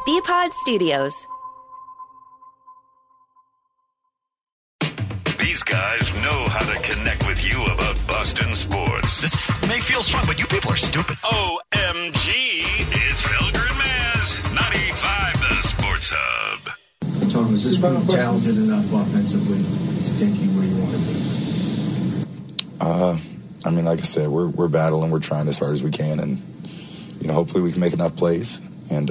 BPod Studios. These guys know how to connect with you about Boston sports. This may feel strong, but you people are stupid. OMG, it's Felger and Maz, 95 the Sports Hub. Tom, is this group talented enough offensively to take you where you want to be? I mean, like I said, we're battling. We're trying as hard as we can, and hopefully we can make enough plays and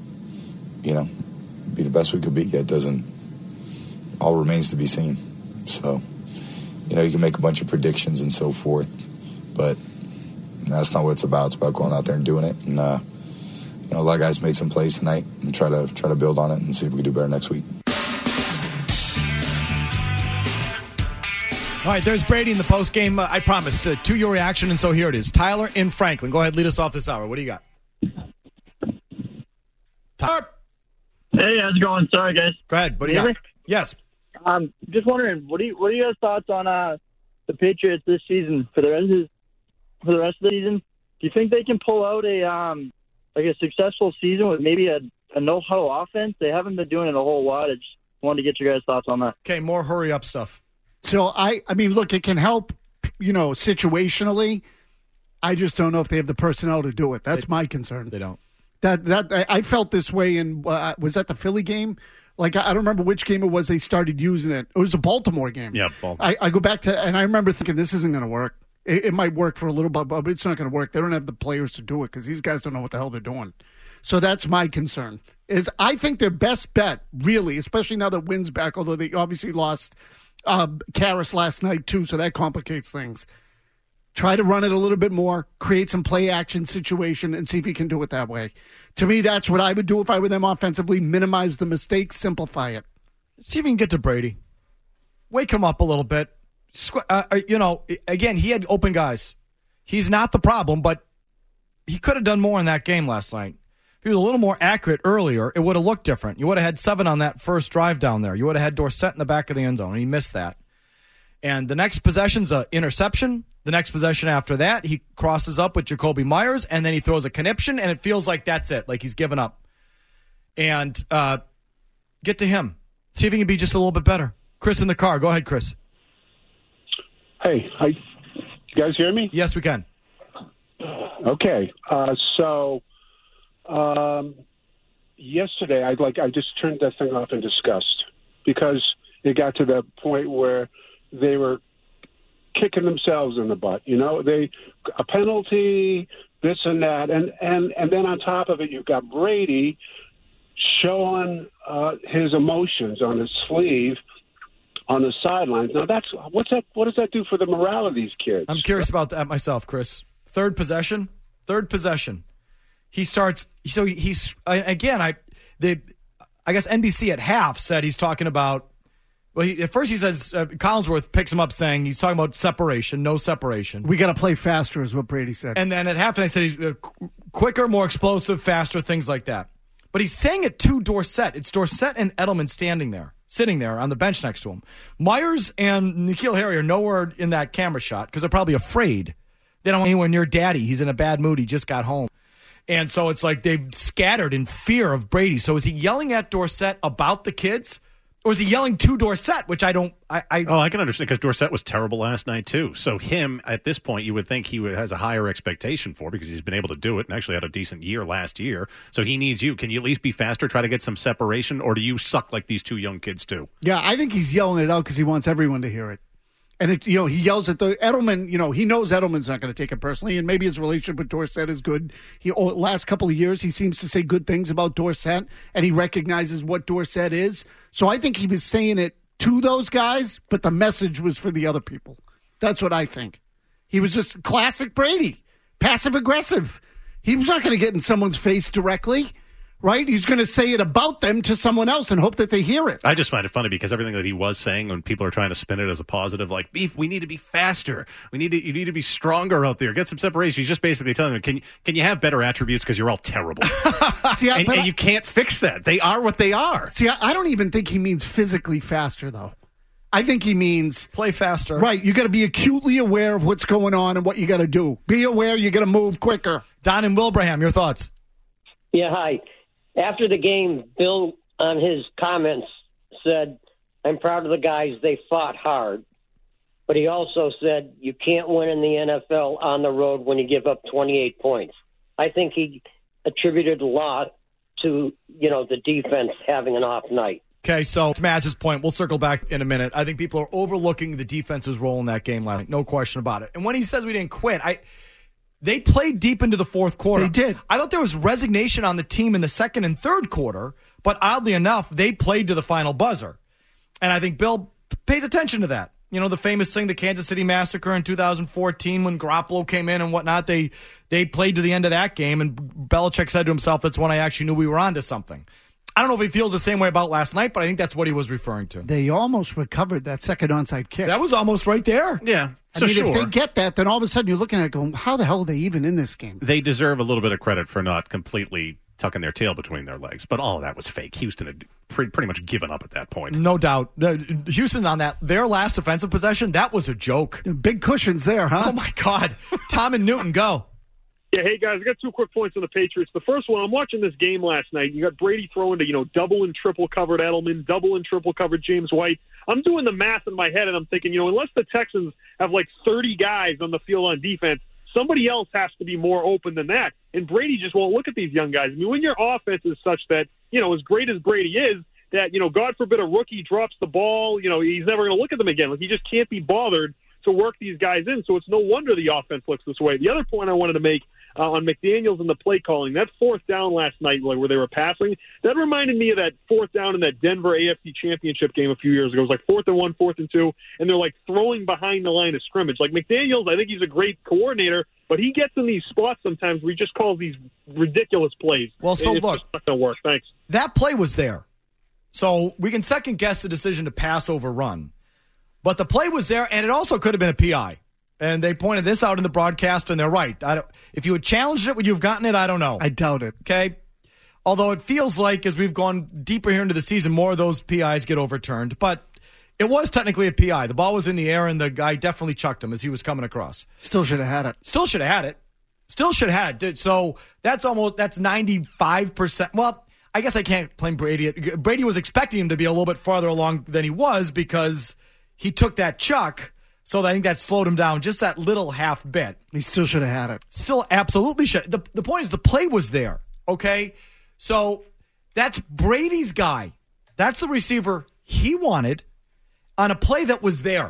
be the best we could be. It doesn't. All remains to be seen. So, you can make a bunch of predictions and so forth, but that's not what it's about. It's about going out there and doing it. And a lot of guys made some plays tonight, and try to build on it and see if we can do better next week. All right, there's Brady in the postgame. I promised to your reaction, and so here it is. Tyler in Franklin. Go ahead, lead us off this hour. What do you got? Tyler? Hey, how's it going? Sorry, guys. Go ahead. What do you got? Yes. Just wondering, what are you guys' thoughts on the Patriots this season for the rest of the season? Do you think they can pull out a successful season with maybe a no-huddle offense? They haven't been doing it a whole lot. I just wanted to get your guys' thoughts on that. Okay, more hurry-up stuff. So, I mean, look, it can help, situationally. I just don't know if they have the personnel to do it. That's my concern. They don't. That I felt this way in, was that the Philly game? Like, I don't remember which game it was they started using it. It was a Baltimore game. Yeah, Baltimore. I go back to, and I remember thinking, this isn't going to work. It might work for a little bit, but it's not going to work. They don't have the players to do it because these guys don't know what the hell they're doing. So that's my concern. Is I think their best bet, really, especially now that Wynn's back, although they obviously lost Karras last night too, so that complicates things. Try to run it a little bit more, create some play-action situation, and see if you can do it that way. To me, that's what I would do if I were them offensively. Minimize the mistakes, simplify it. See if you can get to Brady. Wake him up a little bit. Again, he had open guys. He's not the problem, but he could have done more in that game last night. If he was a little more accurate earlier, it would have looked different. You would have had 7 on that first drive down there. You would have had Dorsett in the back of the end zone, and he missed that. And the next possession's an interception. The next possession after that, he crosses up with Jacoby Myers, and then he throws a conniption, and it feels like that's it, like he's given up. And get to him. See if he can be just a little bit better. Chris in the car. Go ahead, Chris. Hey, you guys hear me? Yes, we can. Okay. Yesterday, I just turned that thing off in disgust because it got to the point where they were kicking themselves in the butt. A penalty, this and that, and then on top of it, you've got Brady showing his emotions on his sleeve on the sidelines. Now what does that do for the morale of these kids? I'm curious about that myself, Chris. Third possession. He starts. So he's again. I guess NBC at half said he's talking about. Well, at first he says Collinsworth picks him up saying he's talking about separation, no separation. We got to play faster, is what Brady said. And then at halftime I said he's quicker, more explosive, faster, things like that. But he's saying it to Dorsett. It's Dorsett and Edelman sitting there on the bench next to him. Myers and N'Keal Harry are nowhere in that camera shot because they're probably afraid. They don't want anywhere near Daddy. He's in a bad mood. He just got home. And so it's like they've scattered in fear of Brady. So is he yelling at Dorsett about the kids? Or is he yelling to Dorsett, which I don't... I can understand, because Dorsett was terrible last night, too. So him, at this point, you would think he has a higher expectation for, because he's been able to do it and actually had a decent year last year. So he needs you. Can you at least be faster, try to get some separation, or do you suck like these two young kids do? Yeah, I think he's yelling it out because he wants everyone to hear it. And, he yells at the Edelman, he knows Edelman's not going to take it personally, and maybe his relationship with Dorsett is good. Last couple of years, he seems to say good things about Dorsett, and he recognizes what Dorsett is. So I think he was saying it to those guys, but the message was for the other people. That's what I think. He was just classic Brady, passive-aggressive. He was not going to get in someone's face directly. Right? He's going to say it about them to someone else and hope that they hear it. I just find it funny because everything that he was saying, when people are trying to spin it as a positive, like, Beef, we need to be faster. You need to be stronger out there. Get some separation. He's just basically telling them, can you have better attributes because you're all terrible? And you can't fix that. They are what they are. See, I don't even think he means physically faster, though. I think he means... play faster. Right. You got to be acutely aware of what's going on and what you got to do. Be aware you got to move quicker. Don and Wilbraham, your thoughts? Yeah, hi. After the game, Bill, on his comments, said, I'm proud of the guys. They fought hard. But he also said, you can't win in the NFL on the road when you give up 28 points. I think he attributed a lot to, the defense having an off night. Okay, so to Maz's point, we'll circle back in a minute. I think people are overlooking the defense's role in that game last night. No question about it. And when he says we didn't quit, they played deep into the fourth quarter. They did. I thought there was resignation on the team in the second and third quarter, but oddly enough, they played to the final buzzer. And I think Bill pays attention to that. The famous thing, the Kansas City Massacre in 2014 when Garoppolo came in and whatnot, they played to the end of that game, and Belichick said to himself, that's when I actually knew we were onto something. I don't know if he feels the same way about last night, but I think that's what he was referring to. They almost recovered that second onside kick. That was almost right there. Yeah. If they get that, then all of a sudden you're looking at it going, how the hell are they even in this game? They deserve a little bit of credit for not completely tucking their tail between their legs, but all of that was fake. Houston had pretty much given up at that point. No doubt. Houston on their last offensive possession, that was a joke. Big cushions there, huh? Oh, my God. Tom and Newton, go. Yeah, hey, guys, I got 2 quick points on the Patriots. The first one, I'm watching this game last night. You got Brady throwing to, double and triple covered Edelman, double and triple covered James White. I'm doing the math in my head, and I'm thinking, unless the Texans have like 30 guys on the field on defense, somebody else has to be more open than that. And Brady just won't look at these young guys. I mean, when your offense is such that, as great as Brady is, that, God forbid a rookie drops the ball, he's never going to look at them again. Like, he just can't be bothered to work these guys in. So it's no wonder the offense looks this way. The other point I wanted to make on McDaniels and the play calling, that fourth down last night where they were passing, that reminded me of that fourth down in that Denver AFC Championship game a few years ago. It was like 4th and 1, 4th and 2, and they're like throwing behind the line of scrimmage. Like McDaniels, I think he's a great coordinator, but he gets in these spots sometimes where he just calls these ridiculous plays. Well, so it's look, just not going to work. Thanks. That play was there. So we can second guess the decision to pass over run. But the play was there, and it also could have been a PI. And they pointed this out in the broadcast, and they're right. If you had challenged it, would you have gotten it? I don't know. I doubt it. Okay? Although it feels like as we've gone deeper here into the season, more of those PIs get overturned. But it was technically a PI. The ball was in the air, and the guy definitely chucked him as he was coming across. Still should have had it. Still should have had it. Still should have had it. So that's 95%. Well, I guess I can't blame Brady. Brady was expecting him to be a little bit farther along than he was because he took that chuck. So I think that slowed him down just that little half bit. He still should have had it. Still absolutely should. The point is the play was there, okay? So that's Brady's guy. That's the receiver he wanted on a play that was there.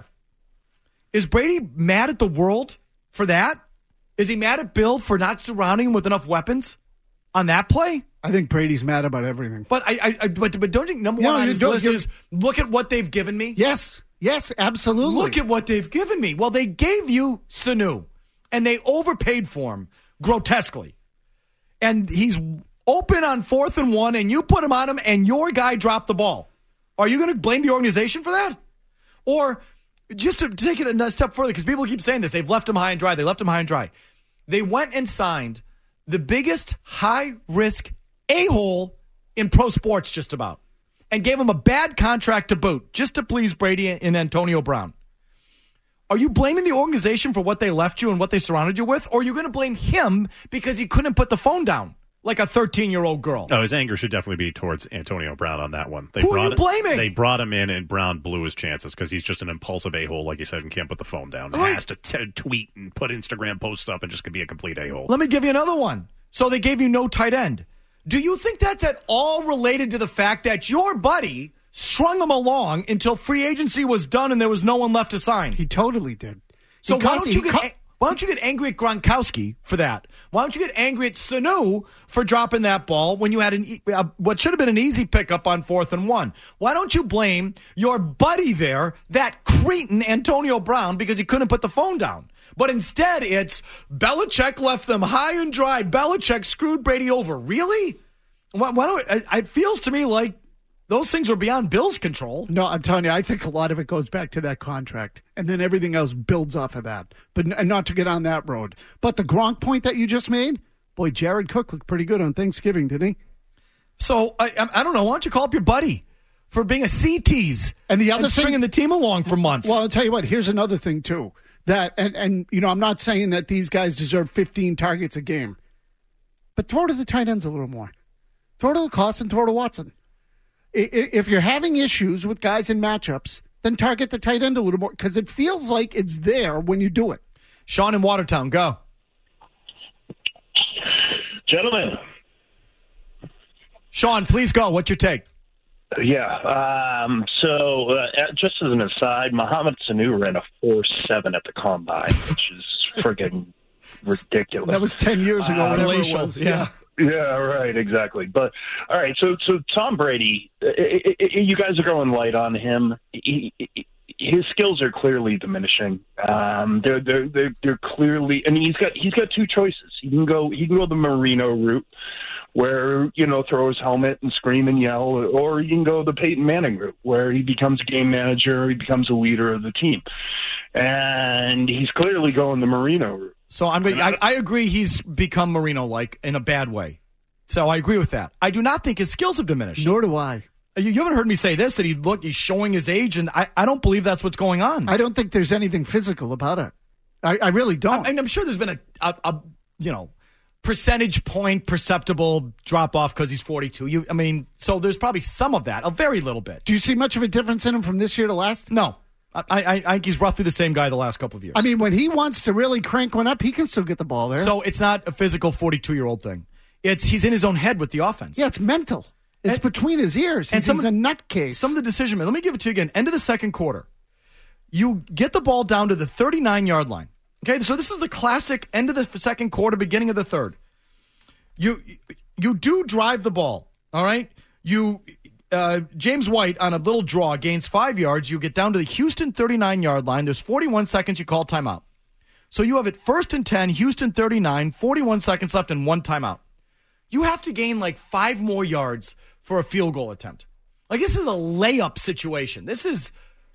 Is Brady mad at the world for that? Is he mad at Bill for not surrounding him with enough weapons on that play? I think Brady's mad about everything. But but don't you think number one on his list is look at what they've given me? Yes, absolutely. Look at what they've given me. Well, they gave you Sanu, and they overpaid for him grotesquely. And he's open on 4th and 1, and you put him on him, and your guy dropped the ball. Are you going to blame the organization for that? Or just to take it a step further, because people keep saying this, they've left him high and dry. They left him high and dry. They went and signed the biggest high-risk a-hole in pro sports just about. And gave him a bad contract to boot just to please Brady and Antonio Brown. Are you blaming the organization for what they left you and what they surrounded you with? Or are you going to blame him because he couldn't put the phone down like a 13-year-old girl? Oh, his anger should definitely be towards Antonio Brown on that one. Who are you blaming? They brought him in, and Brown blew his chances because he's just an impulsive a-hole, like you said, and can't put the phone down. He has to tweet and put Instagram posts up and just can be a complete a-hole. Let me give you another one. So they gave you no tight end. Do you think that's at all related to the fact that your buddy strung him along until free agency was done and there was no one left to sign? He totally did. So why don't you get angry at Gronkowski for that? Why don't you get angry at Sanu for dropping that ball when you had what should have been an easy pickup on 4th and 1? Why don't you blame your buddy there, that cretin Antonio Brown, because he couldn't put the phone down? But instead, it's Belichick left them high and dry. Belichick screwed Brady over. Really? It feels to me like those things are beyond Bill's control. No, I'm telling you, I think a lot of it goes back to that contract. And then everything else builds off of that. And not to get on that road. But the Gronk point that you just made, boy, Jared Cook looked pretty good on Thanksgiving, didn't he? So, I don't know. Why don't you call up your buddy for being a C-tease and the other stringing the team along for months? Well, I'll tell you what. Here's another thing, too. That and I'm not saying that these guys deserve 15 targets a game, but throw to the tight ends a little more. Throw to Lacoste and throw to Watson. If you're having issues with guys in matchups, then target the tight end a little more because it feels like it's there when you do it. Sean in Watertown, go. Gentlemen. Sean, please go. What's your take? Yeah. So just as an aside, Mohamed Sanu ran a 4.7 at the Combine, which is friggin' ridiculous. That was 10 years ago. Whatever it was. Yeah. Yeah, right, exactly. But all right, so Tom Brady, you guys are going light on him. His skills are clearly diminishing. They're clearly. I mean, he's got two choices. He can go the Marino route, where throw his helmet and scream and yell, or he can go the Peyton Manning route, where he becomes a game manager, he becomes a leader of the team, and he's clearly going the Marino route. So I agree he's become Marino-like in a bad way. So I agree with that. I do not think his skills have diminished. Nor do I. You haven't heard me say this, that he's showing his age, and I don't believe that's what's going on. I don't think there's anything physical about it. I really don't. I'm sure there's been a percentage point perceptible drop-off because he's 42. So there's probably some of that, a very little bit. Do you see much of a difference in him from this year to last? No. I think he's roughly the same guy the last couple of years. I mean, when he wants to really crank one up, he can still get the ball there. So it's not a physical 42-year-old thing. He's in his own head with the offense. Yeah, it's mental. It's between his ears. He's a nutcase. Some of the decision, let me give it to you again. End of the second quarter. You get the ball down to the 39-yard line. Okay, so this is the classic end of the second quarter, beginning of the third. You do drive the ball, all right? James White, on a little draw, gains 5 yards. You get down to the Houston 39-yard line. There's 41 seconds. You call timeout. So you have it 1st and 10, Houston 39, 41 seconds left, and 1 timeout. You have to gain like 5 more yards for a field goal attempt. Like, this is a layup situation. This is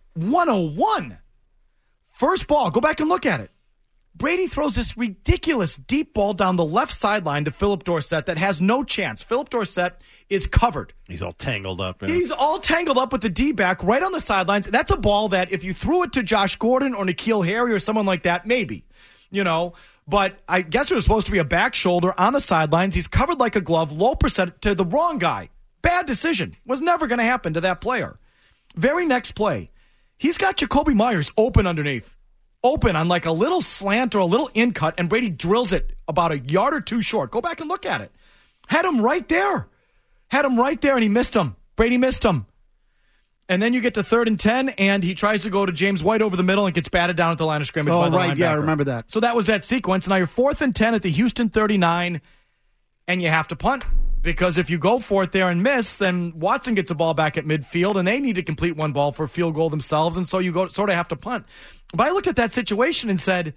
101. First ball. Go back and look at it. Brady throws this ridiculous deep ball down the left sideline to Philip Dorsett that has no chance. Philip Dorsett is covered. He's all tangled up. He's all tangled up with the D-back right on the sidelines. That's a ball that if you threw it to Josh Gordon or N'Keal Harry or someone like that, maybe, But I guess it was supposed to be a back shoulder on the sidelines. He's covered like a glove, low percent to the wrong guy. Bad decision. Was never going to happen to that player. Very next play, he's got Jacoby Myers open underneath. Open on like a little slant or a little in cut, and Brady drills it about a yard or two short. Go back and look at it. Had him right there, and he missed him. Brady missed him. And then you get to 3rd and 10, and he tries to go to James White over the middle and gets batted down at the line of scrimmage by the linebacker. Yeah, I remember that. So that was that sequence. Now you're 4th and 10 at the Houston 39, and you have to punt. Because if you go for it there and miss, then Watson gets a ball back at midfield, and they need to complete one ball for a field goal themselves, and so you sort of have to punt. But I looked at that situation and said,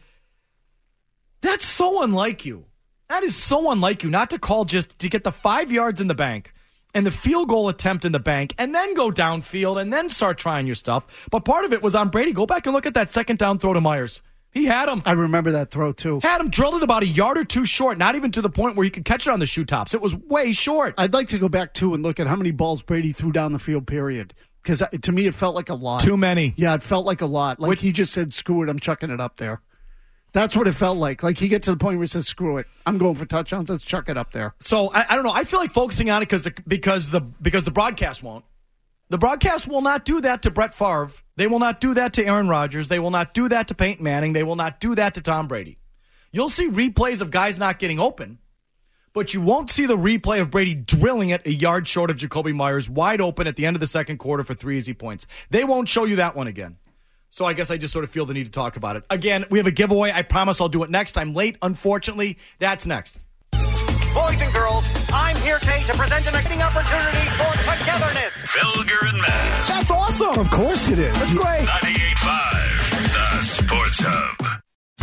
that's so unlike you. That is so unlike you not to call just to get the 5 yards in the bank and the field goal attempt in the bank and then go downfield and then start trying your stuff. But part of it was on Brady. Go back and look at that second down throw to Myers. He had him. I remember that throw, too. Had him drilled it about a yard or two short, not even to the point where he could catch it on the shoe tops. It was way short. I'd like to go back, too, and look at how many balls Brady threw down the field, period. Because to me, it felt like a lot. Too many. Yeah, it felt like a lot. Like he just said, screw it, I'm chucking it up there. That's what it felt like. Like he gets to the point where he says, screw it, I'm going for touchdowns, let's chuck it up there. So, I don't know. I feel like focusing on it because the broadcast won't. The broadcast will not do that to Brett Favre. They will not do that to Aaron Rodgers. They will not do that to Peyton Manning. They will not do that to Tom Brady. You'll see replays of guys not getting open, but you won't see the replay of Brady drilling it a yard short of Jacoby Myers, wide open at the end of the second quarter for 3 easy points. They won't show you that one again. So I guess I just sort of feel the need to talk about it. Again, we have a giveaway. I promise I'll do it next. I'm late, unfortunately. That's next. Boys and girls, I'm here today to present an exciting opportunity for togetherness. Felger and Mazz. That's awesome. Of course it is. That's great. 98.5, the Sports Hub.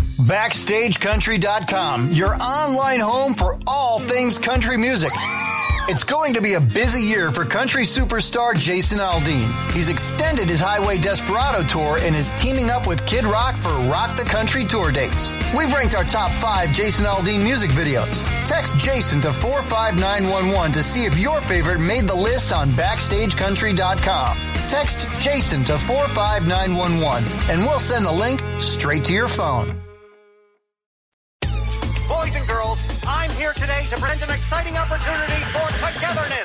BackstageCountry.com, your online home for all things country music. It's going to be a busy year for country superstar Jason Aldean. He's extended his Highway Desperado tour and is teaming up with Kid Rock for Rock the Country tour dates. We've ranked our top 5 Jason Aldean music videos. Text Jason to 45911 to see if your favorite made the list on BackstageCountry.com. Text Jason to 45911 and we'll send the link straight to your phone. Boys and girls, I'm here today to present an exciting opportunity for togetherness.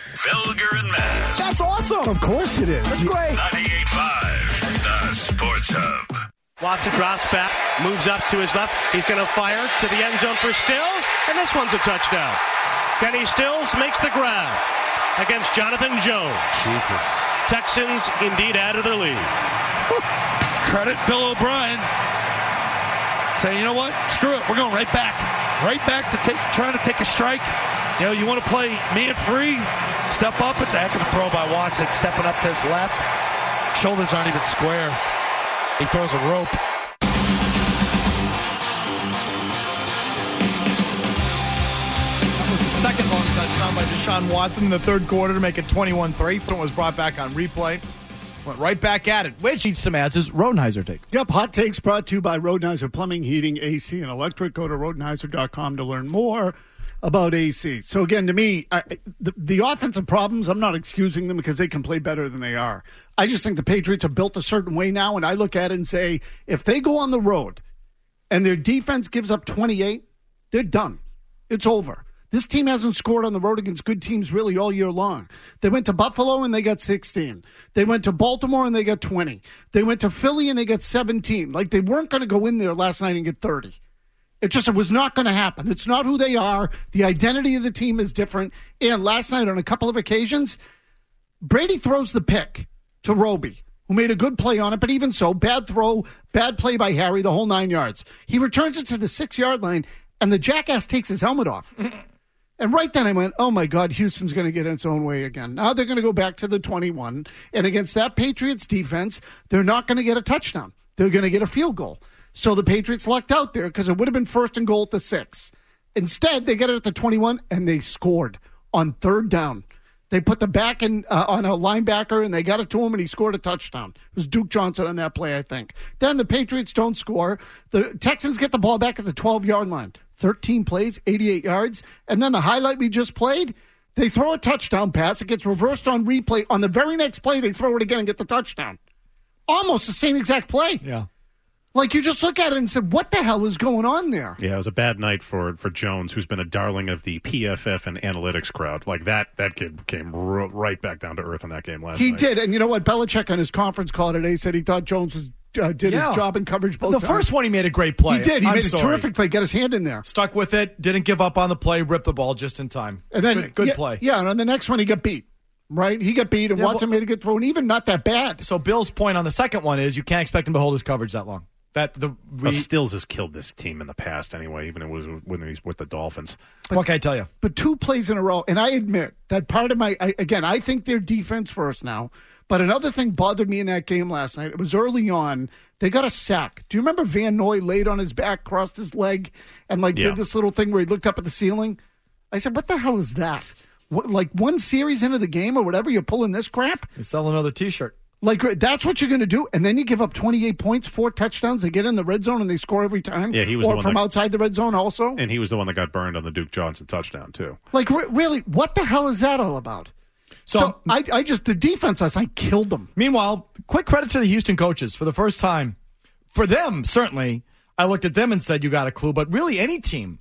awesome. Of course it is. That's great. 98.5, the Sports Hub. Watson drops back, moves up to his left. He's going to fire to the end zone for Stills, and this one's a touchdown. Kenny Stills makes the grab against Jonathan Jones. Jesus. Texans indeed added their lead. Credit Bill O'Brien. Say, you know what? Screw it. We're going right back. Right back to trying to take a strike. You know, you want to play man free, step up. It's a heck of a throw by Watson, stepping up to his left. Shoulders aren't even square. He throws a rope. That was the second long touchdown by Deshaun Watson in the third quarter to make it 21-3. It was brought back on replay. Went right back at it, which eats some asses. Rodenhiser take. Yep, Hot Takes brought to you by Rodenhiser Plumbing, Heating, AC, and Electric. Go to Rodenhiser.com to learn more about AC. So again, to me, the offensive problems, I'm not excusing them because they can play better than they are. I just think the Patriots are built a certain way now, and I look at it and say, if they go on the road and their defense gives up 28, they're done. It's over. This team hasn't scored on the road against good teams really all year long. They went to Buffalo and they got 16. They went to Baltimore and they got 20. They went to Philly and they got 17. Like, they weren't going to go in there last night and get 30. It was not going to happen. It's not who they are. The identity of the team is different. And last night on a couple of occasions, Brady throws the pick to Roby, who made a good play on it, but even so, bad throw, bad play by Harry, the whole 9 yards. He returns it to the 6-yard line, and the jackass takes his helmet off. And right then I went, oh, my God, Houston's going to get its own way again. Now they're going to go back to the 21. And against that Patriots defense, they're not going to get a touchdown. They're going to get a field goal. So the Patriots lucked out there because it would have been 1st and goal at the 6. Instead, they get it at the 21, and they scored on 3rd down. They put the back on a linebacker, and they got it to him, and he scored a touchdown. It was Duke Johnson on that play, I think. Then the Patriots don't score. The Texans get the ball back at the 12-yard line. 13 plays, 88 yards. And then the highlight we just played, they throw a touchdown pass. It gets reversed on replay. On the very next play, they throw it again and get the touchdown. Almost the same exact play. Yeah. Like, you just look at it and said, what the hell is going on there? Yeah, it was a bad night for Jones, who's been a darling of the PFF and analytics crowd. Like, that kid came right back down to earth in that game last night. He did, and you know what? Belichick on his conference call today said he thought Jones was did his job in coverage both times. The first one he made a great play. He did. He made a terrific play. Got his hand in there. Stuck with it. Didn't give up on the play. Ripped the ball just in time. And then good play. Yeah, and on the next one he got beat. Right? He got beat, and Watson made a good throw, and even not that bad. So Bill's point on the second one is you can't expect him to hold his coverage that long. Stills has killed this team in the past anyway, even when he's with the Dolphins. What can I tell you? But 2 plays in a row, and I admit that part of I think they're defense first now. But another thing bothered me in that game last night. It was early on. They got a sack. Do you remember Van Noy laid on his back, crossed his leg, and did this little thing where he looked up at the ceiling? I said, what the hell is that? What, like one series into the game or whatever, you're pulling this crap? They sell another T-shirt. Like, that's what you're going to do, and then you give up 28 points, 4 touchdowns. They get in the red zone and they score every time. Yeah, he was or the one from outside the red zone also. And he was the one that got burned on the Duke Johnson touchdown too. Like, really, what the hell is that all about? So I just the defense last night killed them. Meanwhile, quick credit to the Houston coaches for the first time. For them, certainly, I looked at them and said, "You got a clue." But really, any team,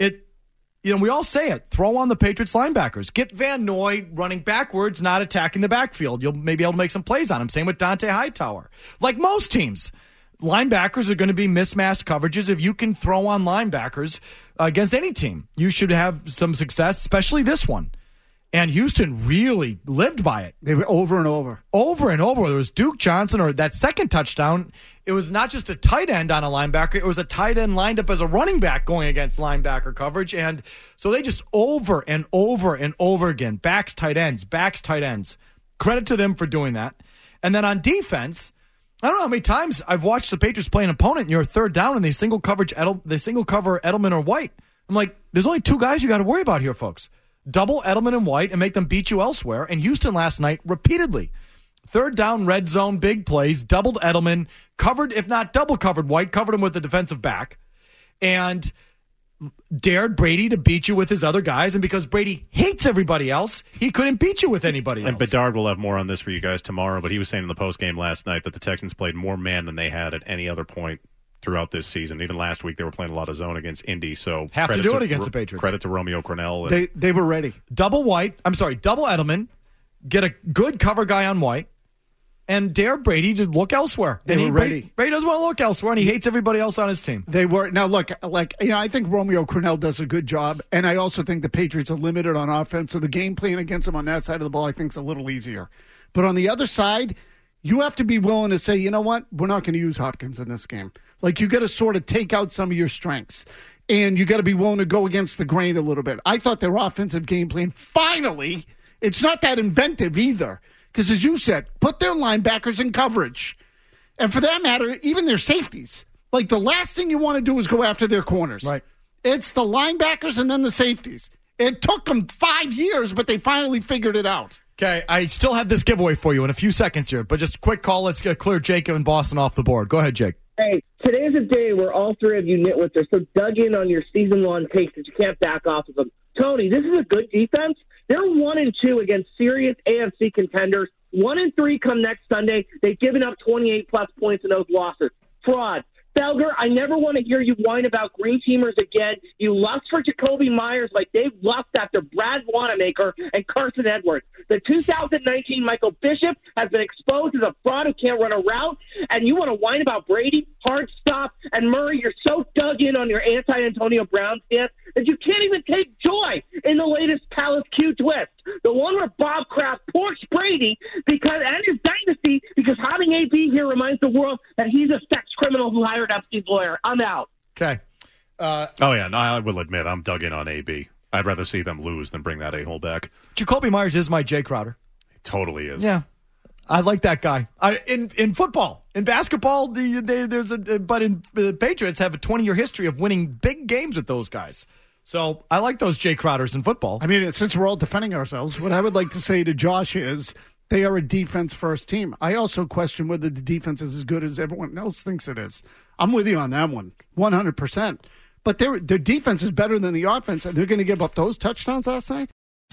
we all say it. Throw on the Patriots linebackers. Get Van Noy running backwards, not attacking the backfield. You'll maybe be able to make some plays on him. Same with Dante Hightower. Like most teams, linebackers are going to be mismatched coverages. If you can throw on linebackers against any team, you should have some success, especially this one. And Houston really lived by it. They were over and over. Over and over. There was Duke Johnson, or that second touchdown. It was not just a tight end on a linebacker. It was a tight end lined up as a running back going against linebacker coverage. And so they just over and over and over again. Backs, tight ends. Credit to them for doing that. And then on defense, I don't know how many times I've watched the Patriots play an opponent and you're third down and they single cover Edelman or White. I'm like, there's only 2 guys you got to worry about here, folks. Double Edelman and White and make them beat you elsewhere. And Houston last night repeatedly. Third down, red zone, big plays, doubled Edelman, covered, if not double covered White, covered him with the defensive back, and dared Brady to beat you with his other guys. And because Brady hates everybody else, he couldn't beat you with anybody else. And Bedard will have more on this for you guys tomorrow, but he was saying in the postgame last night that the Texans played more man than they had at any other point throughout this season. Even last week, they were playing a lot of zone against Indy. So have to do it against the Patriots. Credit to Romeo Crennel. They were ready. Double Edelman, get a good cover guy on White, and dare Brady to look elsewhere. They were ready. Brady doesn't want to look elsewhere, and he hates everybody else on his team. They were. Now, look, I think Romeo Crennel does a good job, and I also think the Patriots are limited on offense, so the game plan against them on that side of the ball I think is a little easier. But on the other side, you have to be willing to say, you know what, we're not going to use Hopkins in this game. Like, you got to sort of take out some of your strengths, and you got to be willing to go against the grain a little bit. I thought their offensive game plan, finally, it's not that inventive either. Because, as you said, put their linebackers in coverage. And for that matter, even their safeties. Like, the last thing you want to do is go after their corners. Right. It's the linebackers and then the safeties. It took them 5 years, but they finally figured it out. Okay, I still have this giveaway for you in a few seconds here, but just a quick call. Let's clear Jacob and Boston off the board. Go ahead, Jake. Hey, today's a day where all three of you nitwits are so dug in on your season-long takes that you can't back off of them. Tony, this is a good defense. They're 1-2 against serious AFC contenders. 1-3 come next Sunday. They've given up 28-plus points in those losses. Fraud. Felger, I never want to hear you whine about green teamers again. You lust for Jacoby Myers like they've lust after Brad Wanamaker and Carson Edwards. The 2019 Michael Bishop has been exposed as a fraud who can't run a route, and you want to whine about Brady, hard stop, and Murray. You're so dug in on your anti-Antonio Brown stance that you can't even take joy in the latest Palace Q twist. The one where Bob Kraft porks Brady and his dynasty because having AB here reminds the world that he's a sex criminal who hired Epstein's lawyer. I'm out. Okay. Oh, yeah, no, I will admit I'm dug in on AB. I'd rather see them lose than bring that a-hole back. Jacoby Myers is my Jay Crowder. He totally is. Yeah. I like that guy. In football, in basketball, but the Patriots have a 20-year history of winning big games with those guys. So I like those Jay Crowders in football. I mean, since we're all defending ourselves, what I would like to say to Josh is they are a defense-first team. I also question whether the defense is as good as everyone else thinks it is. I'm with you on that one, 100%. But their defense is better than the offense, and they're going to give up those touchdowns last night?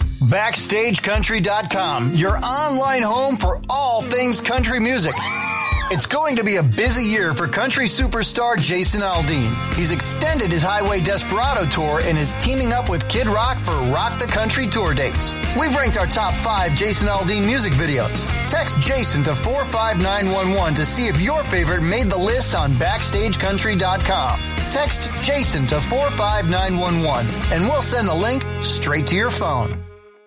BackstageCountry.com, your online home for all things country music. It's going to be a busy year for country superstar Jason Aldean. He's extended his Highway Desperado tour and is teaming up with Kid Rock for Rock the Country tour dates. We've ranked our top 5 Jason Aldean music videos. Text Jason to 45911 to see if your favorite made the list on BackstageCountry.com. Text Jason to 45911 and we'll send the link straight to your phone.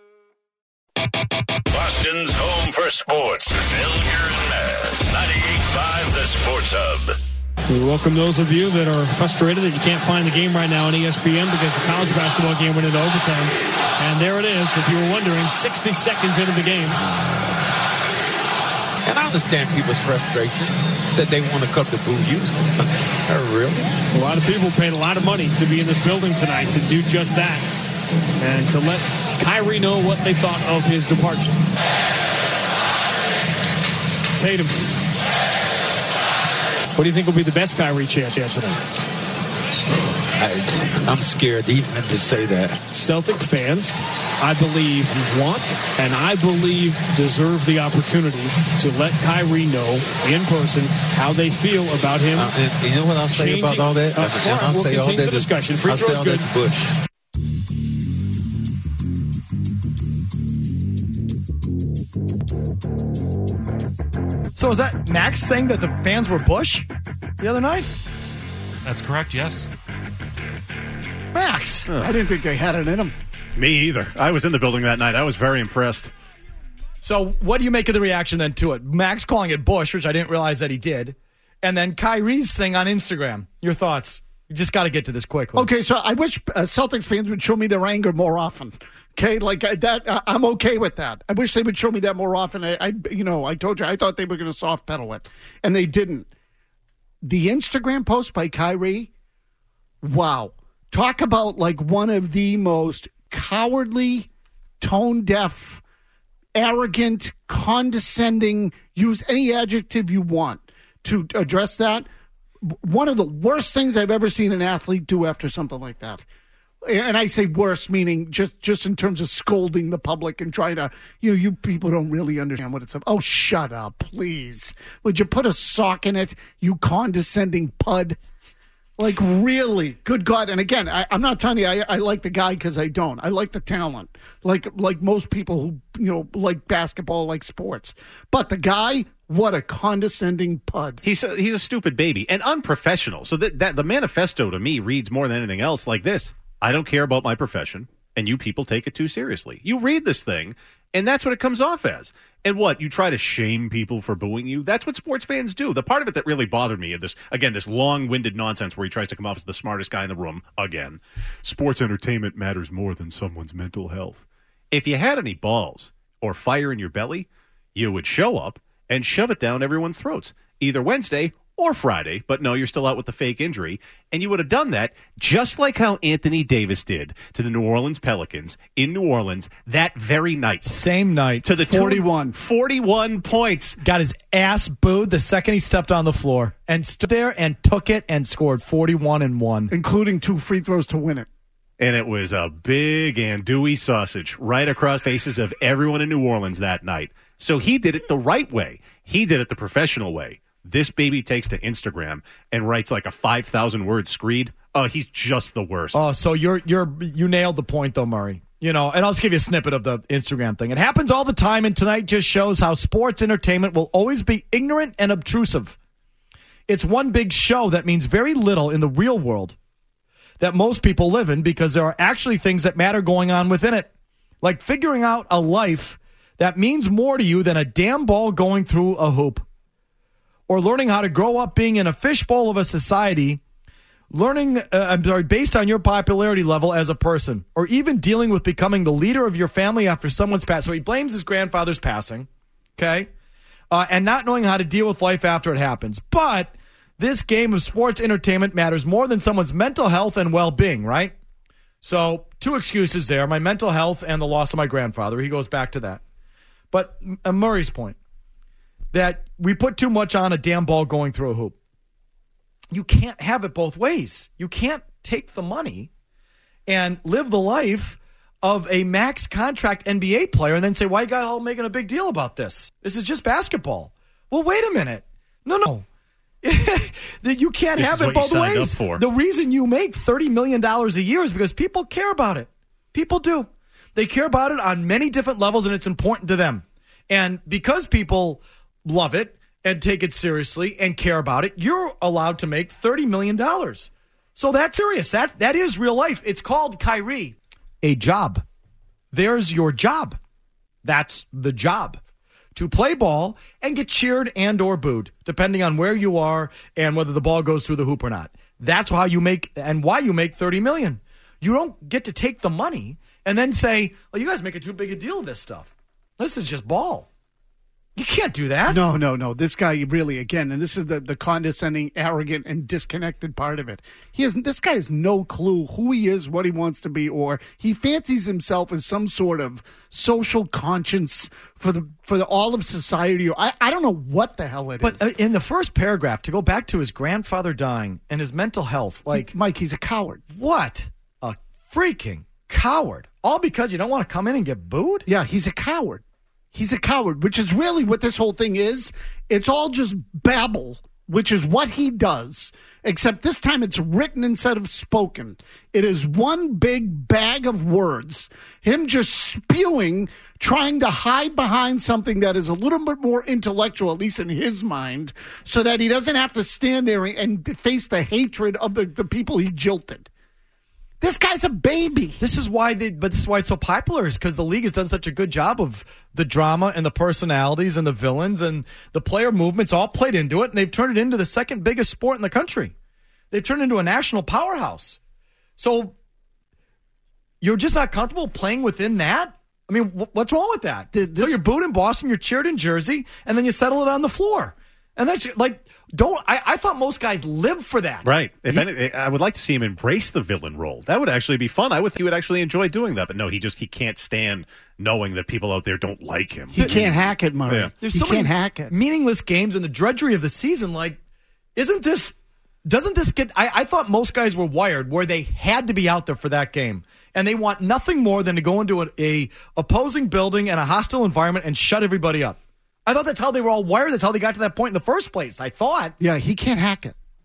Boston's home for sports. Felger and Maz. 98.5 The Sports Hub. We welcome those of you that are frustrated that you can't find the game right now on ESPN because the college basketball game went into overtime. And there it is, if you were wondering, 60 seconds into the game. And I understand people's frustration that they want to come to boo you. Really? A lot of people paid a lot of money to be in this building tonight to do just that. And to let Kyrie know what they thought of his departure. Tatum. What do you think will be the best Kyrie chance tonight? I'm scared even to say that. Celtic fans, I believe, want and I believe deserve the opportunity to let Kyrie know in person how they feel about him. And you know what I'll say about all that? We'll continue the discussion. Free throws good. Bush. So is that Max saying that the fans were Bush the other night? That's correct, yes. Max! I didn't think they had it in them. Me either. I was in the building that night. I was very impressed. So what do you make of the reaction then to it? Max calling it Bush, which I didn't realize that he did. And then Kyrie's thing on Instagram. Your thoughts? You just got to get to this quickly. Okay, so I wish Celtics fans would show me their anger more often. Okay, like that, I'm okay with that. I wish they would show me that more often. I told you I thought they were going to soft pedal it, and they didn't. The Instagram post by Kyrie, wow, talk about like one of the most cowardly, tone deaf, arrogant, condescending. Use any adjective you want to address that. One of the worst things I've ever seen an athlete do after something like that. And I say worse, meaning just in terms of scolding the public and trying to, you people don't really understand what it's about. Oh, shut up, please. Would you put a sock in it, you condescending pud? Like, really? Good God. And again, I'm not telling you I like the guy because I don't. I like the talent. Like most people who, like basketball, like sports. But the guy, what a condescending pud. He's a stupid baby and unprofessional. So that the manifesto to me reads more than anything else like this. I don't care about my profession, and you people take it too seriously. You read this thing, and that's what it comes off as. And what? You try to shame people for booing you? That's what sports fans do. The part of it that really bothered me, this long-winded nonsense where he tries to come off as the smartest guy in the room again. Sports entertainment matters more than someone's mental health. If you had any balls or fire in your belly, you would show up and shove it down everyone's throats, either Wednesday or Friday, but no, you're still out with the fake injury, and you would have done that just like how Anthony Davis did to the New Orleans Pelicans in New Orleans that very night. Same night. To the 41 points. Got his ass booed the second he stepped on the floor and stood there and took it and scored 41 and 1. Including 2 free throws to win it. And it was a big andouille sausage right across the faces of everyone in New Orleans that night. So he did it the right way. He did it the professional way. This baby takes to Instagram and writes like a 5,000-word screed. Oh, he's just the worst. Oh, so you nailed the point, though, Murray. And I'll just give you a snippet of the Instagram thing. It happens all the time, and tonight just shows how sports entertainment will always be ignorant and obtrusive. It's one big show that means very little in the real world that most people live in because there are actually things that matter going on within it, like figuring out a life that means more to you than a damn ball going through a hoop. Or learning how to grow up being in a fishbowl of a society, based on your popularity level as a person, or even dealing with becoming the leader of your family after someone's passed. So he blames his grandfather's passing, okay, and not knowing how to deal with life after it happens. But this game of sports entertainment matters more than someone's mental health and well-being, right? So 2 excuses there, my mental health and the loss of my grandfather. He goes back to that. But Murray's point, that we put too much on a damn ball going through a hoop. You can't have it both ways. You can't take the money and live the life of a max contract NBA player and then say, why are you guys all making a big deal about this? This is just basketball. Well, wait a minute. No. You can't have it both ways. The reason you make $30 million a year is because people care about it. People do. They care about it on many different levels, and it's important to them. And because people love it and take it seriously and care about it, you're allowed to make $30 million. So that's serious. That is real life. It's called, Kyrie, a job. There's your job. That's the job. To play ball and get cheered and or booed, depending on where you are and whether the ball goes through the hoop or not. That's how you make and why you make $30 million. You don't get to take the money and then say, well, you guys make too big a deal of this stuff. This is just ball. You can't do that. No. This guy really, again, and this is the condescending, arrogant, and disconnected part of it. This guy has no clue who he is, what he wants to be, or he fancies himself as some sort of social conscience for all of society. I don't know what the hell it is. But in the first paragraph, to go back to his grandfather dying and his mental health, Mike, he's a coward. What a freaking coward! All because you don't want to come in and get booed? Yeah, he's a coward. He's a coward, which is really what this whole thing is. It's all just babble, which is what he does, except this time it's written instead of spoken. It is one big bag of words, him just spewing, trying to hide behind something that is a little bit more intellectual, at least in his mind, so that he doesn't have to stand there and face the hatred of the people he jilted. This guy's a baby. This is why it's so popular, is because the league has done such a good job of the drama and the personalities and the villains and the player movements all played into it, and they've turned it into the second biggest sport in the country. They've turned it into a national powerhouse. So you're just not comfortable playing within that? I mean, what's wrong with that? So you're booed in Boston, you're cheered in Jersey, and then you settle it on the floor. And that's like, I thought most guys live for that. Right. If anything, I would like to see him embrace the villain role. That would actually be fun. I would think he would actually enjoy doing that. But no, he can't stand knowing that people out there don't like him. He can't hack it, Murray. Yeah. There's so many hack it. Meaningless games and the drudgery of the season. Like, doesn't this get, I thought most guys were wired where they had to be out there for that game. And they want nothing more than to go into a opposing building and a hostile environment and shut everybody up. I thought that's how they were all wired. That's how they got to that point in the first place, I thought. Yeah, he can't hack it.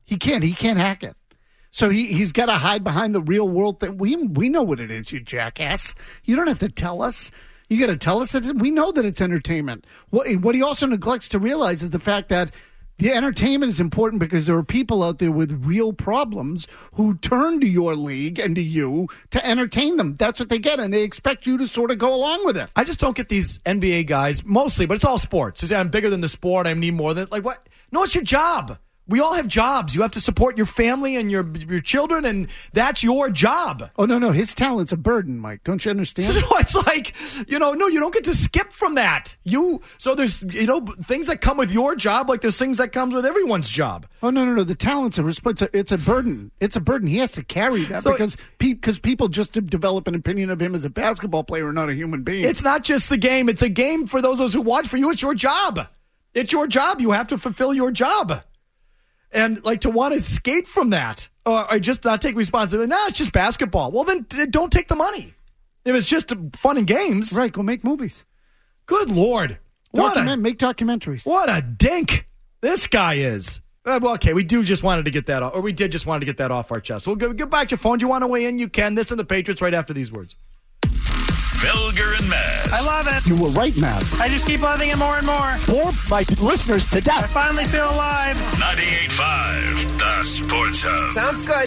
He can't hack it. So he's got to hide behind the real world thing. We know what it is, you jackass. You don't have to tell us. You got to tell us that we know that it's entertainment. What he also neglects to realize is the fact that the entertainment is important because there are people out there with real problems who turn to your league and to you to entertain them. That's what they get, and they expect you to sort of go along with it. I just don't get these NBA guys, mostly, but it's all sports. They say, I'm bigger than the sport. I need more than, like, what? No, it's your job. We all have jobs. You have to support your family and your children, and that's your job. Oh, no. His talent's a burden, Mike. Don't you understand? So it's like, no, you don't get to skip from that. So there's, things that come with your job, like there's things that comes with everyone's job. Oh, no. The talent's it's a burden. It's a burden. He has to carry that because people just develop an opinion of him as a basketball player and not a human being. It's not just the game. It's a game for those of us who watch. For you, it's your job. It's your job. You have to fulfill your job. And, like, to want to escape from that or just not take responsibility, it's just basketball. Well, then don't take the money. If it's just fun and games. Right, go make movies. Good Lord. Make documentaries. What a dink this guy is. Okay, we just wanted to get that off our chest. We'll get back to your phone. Do you want to weigh in? You can. This and the Patriots right after these words. Felger and Maz. I love it. You were right, Maz. I just keep loving it more and more. Bore my listeners to death. I finally feel alive. 98.5, the Sports Hub. Sounds good.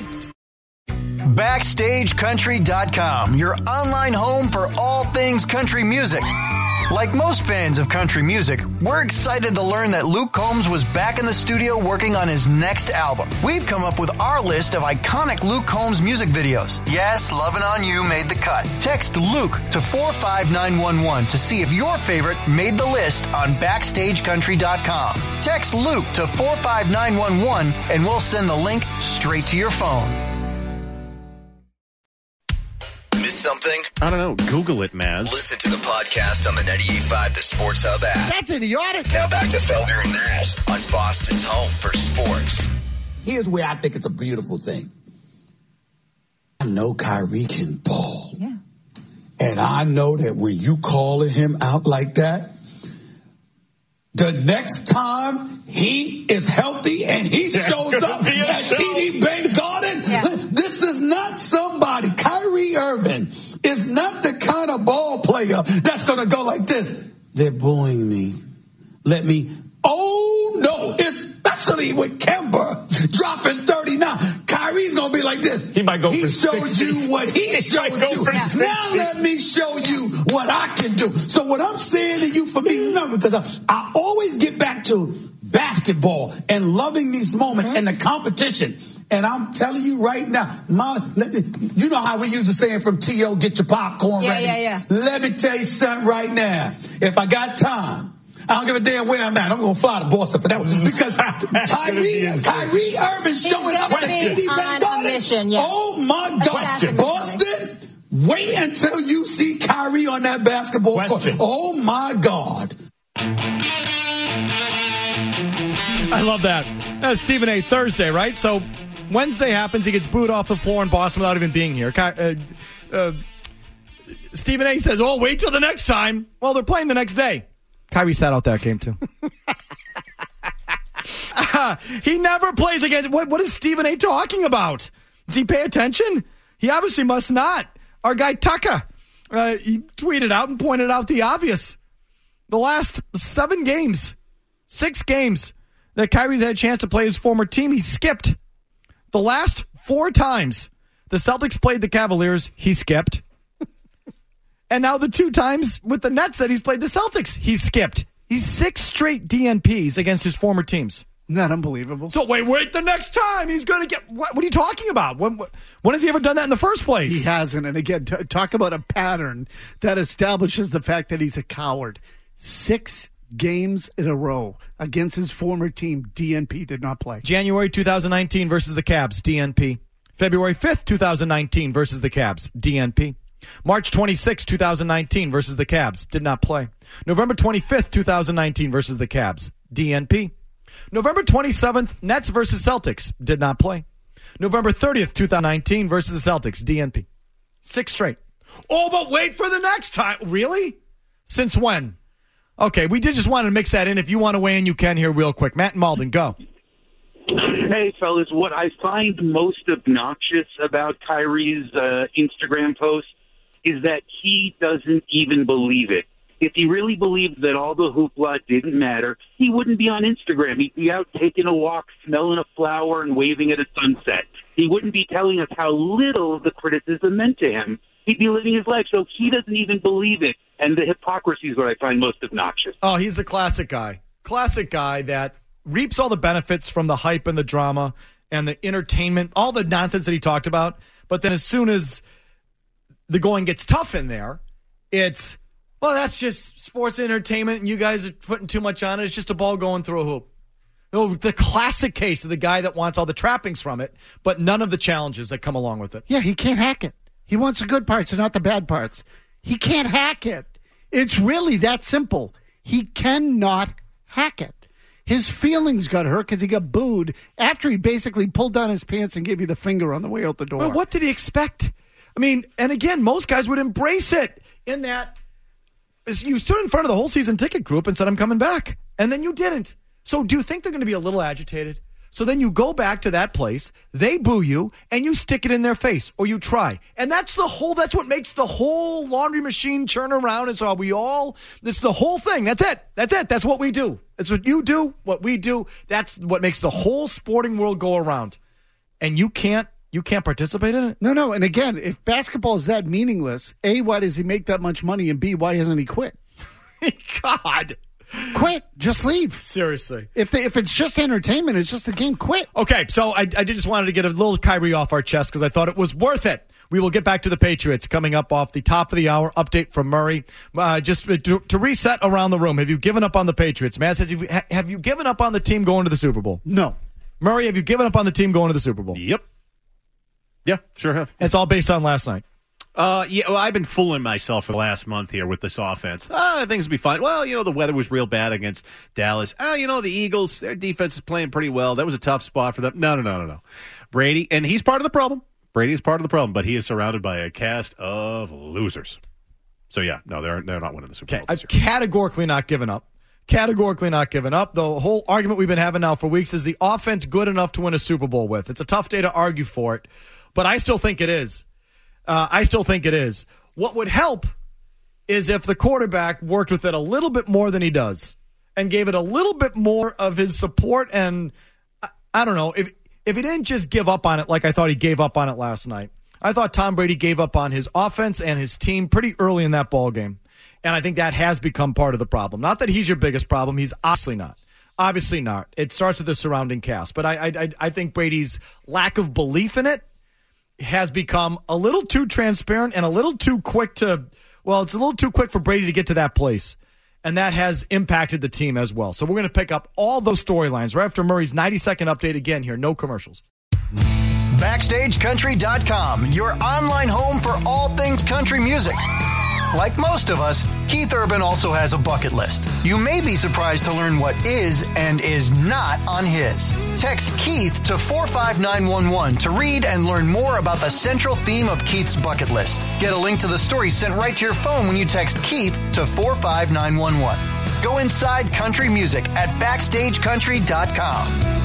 BackstageCountry.com, your online home for all things country music. Like most fans of country music, we're excited to learn that Luke Combs was back in the studio working on his next album. We've come up with our list of iconic Luke Combs music videos. Yes, Lovin' On You made the cut. Text Luke to 45911 to see if your favorite made the list on BackstageCountry.com. Text Luke to 45911 and we'll send the link straight to your phone. Miss something? I don't know. Google it, Maz. Listen to the podcast on the 98.5 The Sports Hub app. That's idiotic. Now back to Felger and Maz on Boston's home for sports. Here's where I think it's a beautiful thing. I know Kyrie can ball. Yeah. And I know that when you calling him out like that, the next time he is healthy and he shows up at TD Bank Garden, this is not somebody. Kyrie Irving is not the kind of ball player that's going to go like this. They're booing me. Oh, no. Especially with Kemba dropping 39. Kyrie's going to be like this. He might go for 60. He showed you what he showed you. Now let me show you what I can do. So what I'm saying to you, for me, remember, because I always get back to basketball and loving these moments and the competition. And I'm telling you right now, you know how we use the saying from T.O., get your popcorn ready. Yeah. Let me tell you something right now. If I got time, I don't give a damn where I'm at. I'm going to fly to Boston for that one. Because Kyrie Irving showing up at TD Bank Garden. Oh, my God. Boston, wait until you see Kyrie on that basketball court. Oh, my God. I love that. That's Stephen A. Thursday, right? So Wednesday happens. He gets booed off the floor in Boston without even being here. Stephen A. says, wait till the next time. Well, they're playing the next day. Kyrie sat out that game, too. He never plays against... What is Stephen A. talking about? Does he pay attention? He obviously must not. Our guy Tucker, he tweeted out and pointed out the obvious. The last 6 games that Kyrie's had a chance to play his former team, he skipped. The last 4 times the Celtics played the Cavaliers, he skipped. And now the 2 times with the Nets that he's played the Celtics, he skipped. He's 6 straight DNPs against his former teams. Not unbelievable. So wait the next time he's going to get... What are you talking about? When has he ever done that in the first place? He hasn't. And again, talk about a pattern that establishes the fact that he's a coward. 6 games in a row against his former team, DNP did not play. January 2019 versus the Cavs, DNP. February 5th, 2019 versus the Cavs, DNP. March 26, 2019 versus the Cavs, did not play. November 25th, 2019 versus the Cavs, DNP. November 27th, Nets versus Celtics, did not play. November 30th, 2019 versus the Celtics, DNP. 6 straight. Oh, but wait for the next time. Really? Since when? Okay, we just wanted to mix that in. If you want to weigh in, you can here real quick. Matt and Malden, go. Hey, fellas, what I find most obnoxious about Kyrie's Instagram post is that he doesn't even believe it. If he really believed that all the hoopla didn't matter, he wouldn't be on Instagram. He'd be out taking a walk, smelling a flower, and waving at a sunset. He wouldn't be telling us how little the criticism meant to him. He'd be living his life, so he doesn't even believe it. And the hypocrisy is what I find most obnoxious. Oh, he's the classic guy. Classic guy that reaps all the benefits from the hype and the drama and the entertainment, all the nonsense that he talked about. But then as soon as the going gets tough in there, it's, well, that's just sports entertainment, and you guys are putting too much on it. It's just a ball going through a hoop. Oh, the classic case of the guy that wants all the trappings from it, but none of the challenges that come along with it. Yeah, he can't hack it. He wants the good parts and not the bad parts. He can't hack it. It's really that simple. He cannot hack it. His feelings got hurt because he got booed after he basically pulled down his pants and gave you the finger on the way out the door. Well, what did he expect? I mean, and again, most guys would embrace it in that you stood in front of the whole season ticket group and said, I'm coming back. And then you didn't. So do you think they're going to be a little agitated? So then you go back to that place, they boo you, and you stick it in their face, or you try. And that's what makes the whole laundry machine churn around. And so this is the whole thing. That's it. That's what we do. That's what you do, what we do. That's what makes the whole sporting world go around. And you can't participate in it? No. And again, if basketball is that meaningless, A, why does he make that much money? And B, why hasn't he quit? God. Quit. Just leave. Seriously. If it's just entertainment, it's just a game, quit. Okay, so I just wanted to get a little Kyrie off our chest because I thought it was worth it. We will get back to the Patriots coming up off the top of the hour. Update from Murray. Just to reset around the room, have you given up on the Patriots? Maz, have you given up on the team going to the Super Bowl? No. Murray, have you given up on the team going to the Super Bowl? Yep. Yeah, sure have. It's all based on last night. Yeah, well, I've been fooling myself for the last month here with this offense. Things will be fine. Well, the weather was real bad against Dallas. The Eagles, their defense is playing pretty well. That was a tough spot for them. No. Brady, and he's part of the problem. Brady is part of the problem, but he is surrounded by a cast of losers. So, yeah, no, they're not winning the Super Bowl this year. Categorically not giving up. Categorically not giving up. The whole argument we've been having now for weeks is the offense good enough to win a Super Bowl with. It's a tough day to argue for it, but I still think it is. What would help is if the quarterback worked with it a little bit more than he does and gave it a little bit more of his support. And I don't know, if he didn't just give up on it like I thought he gave up on it last night. I thought Tom Brady gave up on his offense and his team pretty early in that ball game. And I think that has become part of the problem. Not that he's your biggest problem. He's obviously not. Obviously not. It starts with the surrounding cast. But I think Brady's lack of belief in it has become a little too transparent and a little too quick it's a little too quick for Brady to get to that place. And that has impacted the team as well. So we're going to pick up all those storylines right after Murray's 90-second update again here. No commercials. BackstageCountry.com, your online home for all things country music. Like most of us, Keith Urban also has a bucket list. You may be surprised to learn what is and is not on his. Text Keith to 45911 to read and learn more about the central theme of Keith's bucket list. Get a link to the story sent right to your phone when you text Keith to 45911. Go inside country music at BackstageCountry.com.